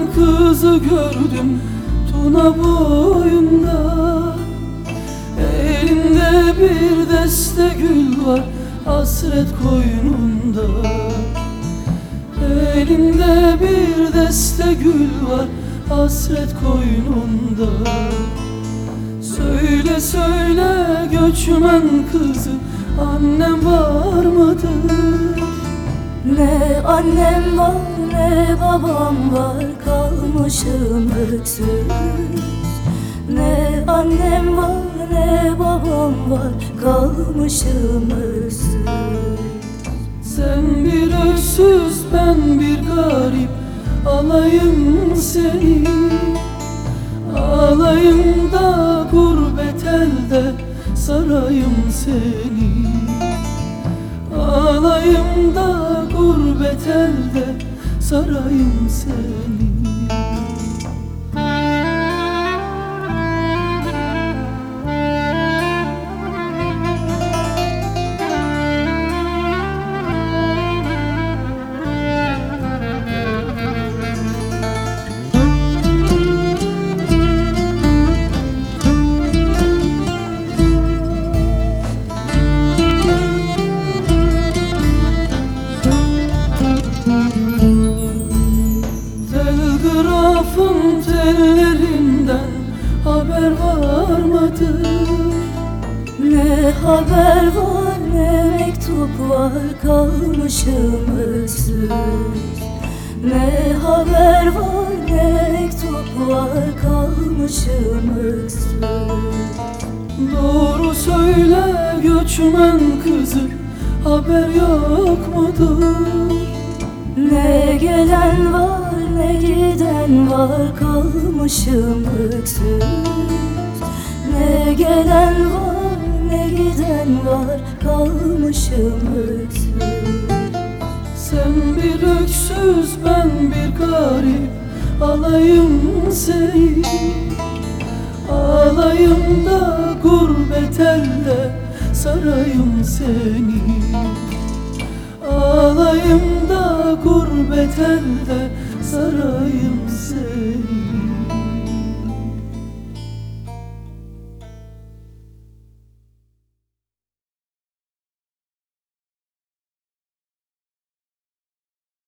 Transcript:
kızı gördüm Tuna boyunda. Elinde bir deste gül var hasret koynunda. Elinde bir deste gül var hasret koynunda. Söyle söyle göçmen kızı, annem var mıdır? Ne annem var ne babam var, kalmışım öksüz. Ne annem var ne babam var, kalmışım öksüz. Sen bir öksüz ben bir garip, alayım seni. Alayım da gurbet elde sarayım seni. Alayım da gurbet elde sarayım seni. Telgrafın tellerinden haber var mıdır? Ne haber var ne mektup var, kalmışım öksüz. Ne haber var ne mektup var, kalmışım öksüz. Doğru söyle göçmen kızı, haber yok mudur? Ne gelen var ne giden var, kalmışım öksüz. Ne gelen var ne giden var, kalmışım öksüz. Sen bir öksüz ben bir garip, alayım seni. Alayım da gurbet elde sarayım seni. Alayım da gurbet elde sarayım